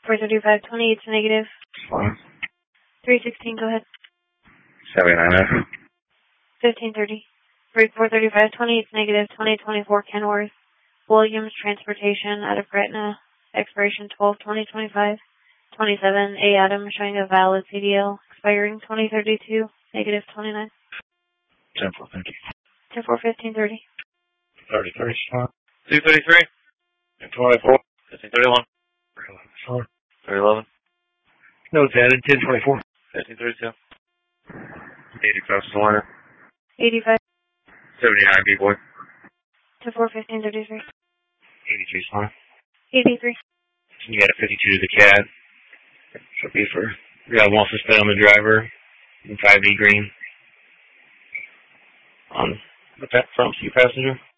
435, 28 to negative. Fine. 316, go ahead. 79F. 1530. Break 435, 28 to negative, 2024 Kenworth. Williams Transportation out of Gretna. Expiration 12/2025. 27 A. Adam showing a valid CDL. Expiring 2032, negative 29. 10-4, thank you. 10-4, 1530. 33, fine. 233. 24. 1531. 4. 311. Notes added, 1024. 1532. 85 Solana. 85. 79 B-Boy. 10-4, 1533. 83 fine. 83. You got a 52 to the CAD. Should be for, we got one suspended on the driver. And 5E green. On the front seat passenger.